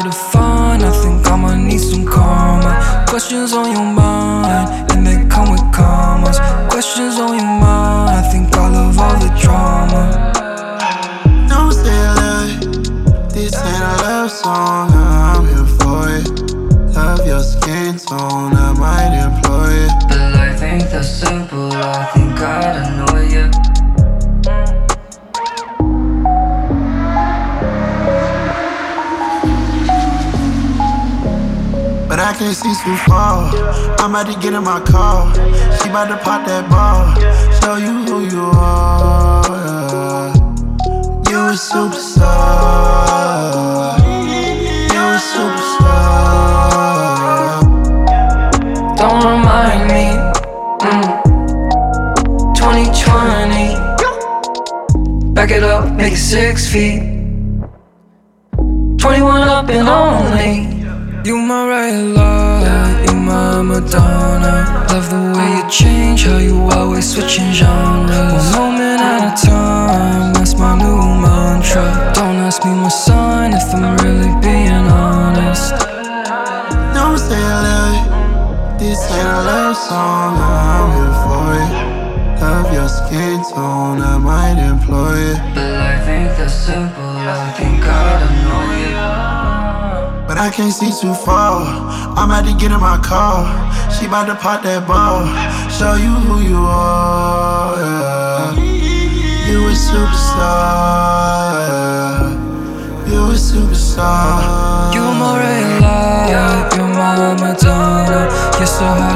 hard to find. I think I'ma need some karma. Questions on your mind, and they come with commas. Questions on your mind, I think I love all the drama. Don't say I love it, this ain't a love song. I'm here for it. Love your skin tone, I might employ it. But life ain't that simple, I think I'd annoy you. But I can't see too far. I'm about to get in my car. She about to pop that ball. Show you who you are. Yeah. You a superstar. You a superstar. Don't remind me. 2020. Back it up, make it 6 feet. 21 up and only. You my red light, you my Madonna. Love the way you change, how you always switching genres. One moment at a time, that's my new mantra. Don't ask me my sign if I'm really being honest. Don't say I love it, this ain't a love song. I'm here for it. Love your skin tone, I might employ it. But life ain't that simple, I think I'd annoy you. But I can't see too far. I'm about to get in my car. She about to pop that ball. Show you who you are. Yeah. You a superstar. Yeah. You a superstar. You my red light, you my Madonna. You're so hot.